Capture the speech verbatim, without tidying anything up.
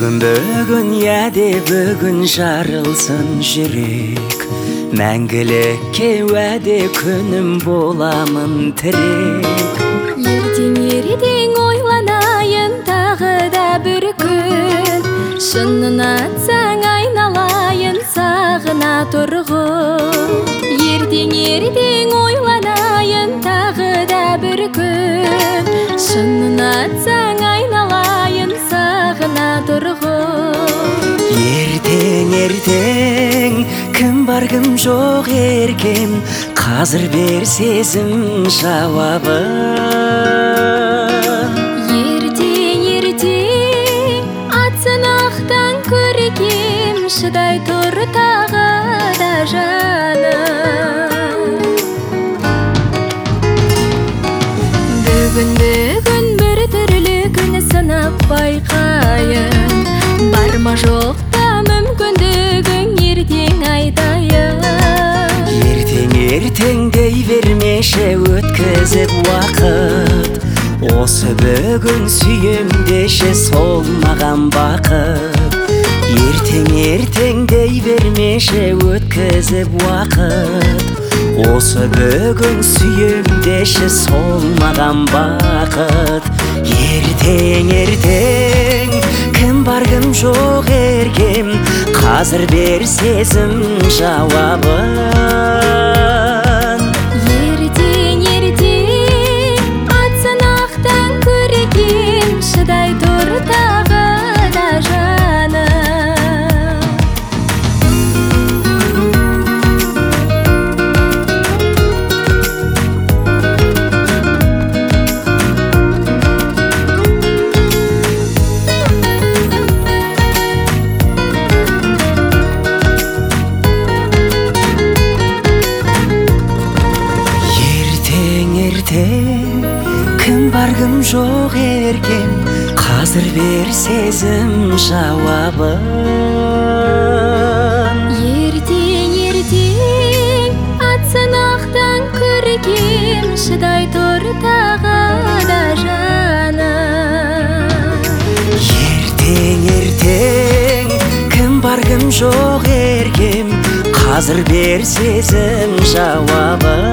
Бүгін бүгін яде бүгін жарылсын жүрек, мәңгілікке уәде күнім боламын тірек. Ертең ертең ойланайын тағы да бір күн, шынын атсаң айналайын сағына тұрғын. Ертең ертең ойланайын тағы да бір күн, шынын атсаң айналайын сағына тұрғын. Ертең ертең кім бар кім жоқ еркем, қазір бер сезім жауабын. Ертең ертең атсын ақтан көркем, шыдай тұр тағы да жаным. Бүгін бүгін бір түрлі күн сынап байқайын, бар ма жоқ та мүмкіндігің ертең айтайын. Ертең ертең дей бермеші өткізіп уақыт, осы бүгін сүйем деші сол маған бақыт. Ертең ертең дей бермеші өткізіп уақыт, осы бүгін сүйем деші сол маған бақыт. Ертең ертең кім бар кім жоқ еркем, қазір бер сезім жауабын. Ертең ертең атсын ақтан көркем, шыдай тұр тағы да жаным. Кім бар кім жоқ еркем, қазір бер сезім жауабын. Ертең ертең атсын ақтан көркем, шыдай тұр тағы да жаным. Ертең ертең кім бар кім жоқ еркем, қазір бер сезім жауабын.